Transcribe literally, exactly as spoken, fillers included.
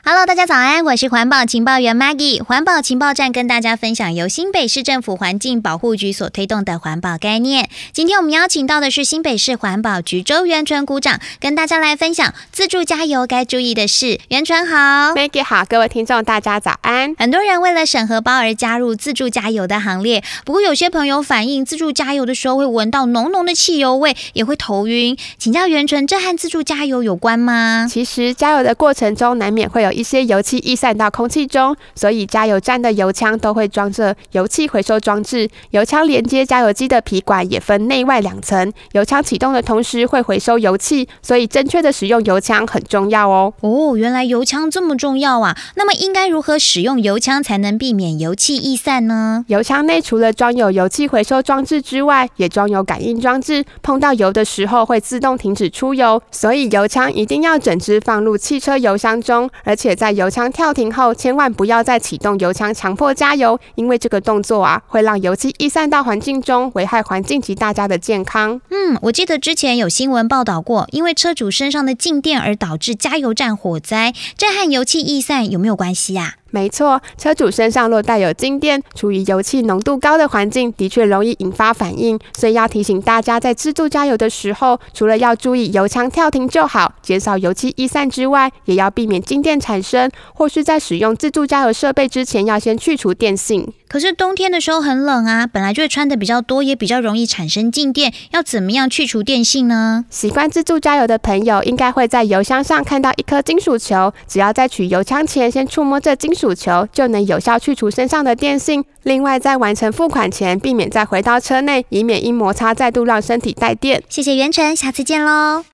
Hello， 大家早安，我是环保情报员 Maggie。环保情报站跟大家分享由新北市政府环境保护局所推动的环保概念。今天我们邀请到的是新北市环保局周元纯股长，跟大家来分享自助加油该注意的事。元纯好 ，Maggie 好，各位听众大家早安。 很多人为了省荷包而加入自助加油的行列，不过有些朋友反映自助加油的时候会闻到浓浓的汽油味，也会头晕。请教元纯，这和自助加油有关吗？ 其实加油的过程中难免会有一些油气逸散到空气中，所以加油站的油枪都会装着油气回收装置。油枪连接加油机的皮管也分内外两层，油枪启动的同时会回收油气，所以正确的使用油枪很重要哦。 哦，原来油枪这么重要啊！那么应该如何使用油枪才能避免油气逸散呢？ 油枪内除了装有油气回收装置之外，也装有感应装置，碰到油的时候会自动停止出油，所以油枪一定要整只放入汽车油箱中，而且在油枪跳停后，千万不要再启动油枪强迫加油，因为这个动作啊，会让油气逸散到环境中，危害环境及大家的健康。 嗯，我记得之前有新闻报道过，因为车主身上的静电而导致加油站火灾，这和油气逸散有没有关系啊？ 没错，车主身上若带有静电，处于油气浓度高的环境，的确容易引发反应，所以要提醒大家，在自助加油的时候，除了要注意油枪跳停就好，减少油气逸散之外，也要避免静电产生，或是在使用自助加油设备之前，要先去除电性。 可是冬天的时候很冷啊，本来就会穿的比较多，也比较容易产生静电，要怎么样去除电性呢？ 习惯自助加油的朋友，应该会在油箱上看到一颗金属球，只要在取油枪前先触摸这金属球，就能有效去除身上的电性。另外，在完成付款前，避免再回到车内，以免因摩擦再度让身体带电。 谢谢元纯，下次见喽。